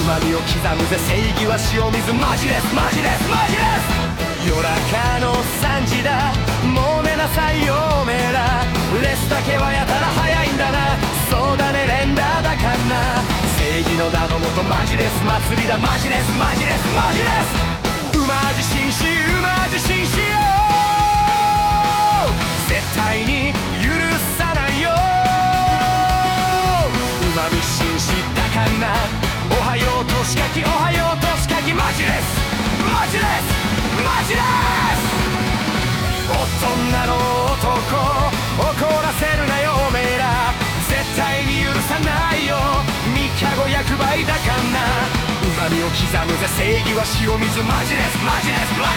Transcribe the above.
旨味を刻むぜ正義は塩水マジですマジですマジです。夜中の3時だもう寝なさいよおめえら。レスだけはやたら早いんだな。そうだね連打だかんな。正義の名のもとマジです祭りだマジですマジですマジです。馬自信し馬自信しよう絶対に許さないよ。馬自信したかんな。おはようとしかきおはようとしかきマジですマジですマジです。大人の男怒らせるなよおめえら。絶対に許さないよ三日後100倍だかんな。旨味を刻むぜ正義は塩水マジですマジですマ